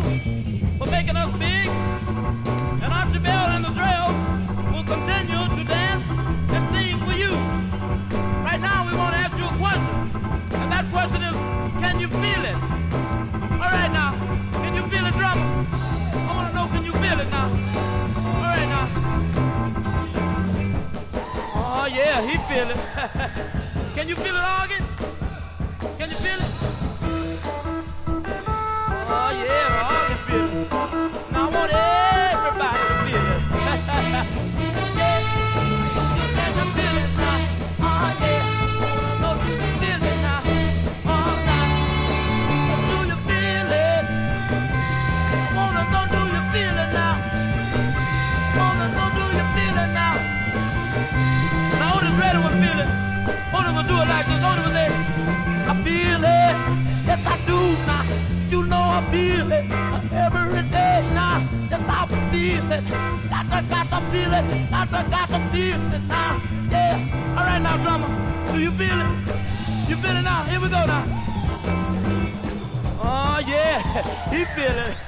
for making us big. And Archibald and the Trails will continue to dance and sing for you. Right now, we want to ask you a question. And that question is, can you feel it? All right, now. Can you feel it, drummer? I want to know, can you feel it now? All right, now. Oh, yeah, he feel it. Can you feel it, organ? Can you feel it? Oh, yeah, the organ feel it. Now, I want everybody to feel it. Yeah. Can you feel it now? Oh, yeah. I know you can feel it now. Oh, now. Do you feel it? I want to know, do you feel it now? I want to know, do you feel it now? Now, Otis Redding will feel it. Otis will do it like this. Otis will say, I feel it. Yes, I do now. You know I feel it every day now. Yes, I feel it. Got to feel it. Got to feel it now. Yeah. All right now, drummer. Do you feel it? You feel it now? Here we go now. Oh, yeah. He feel it.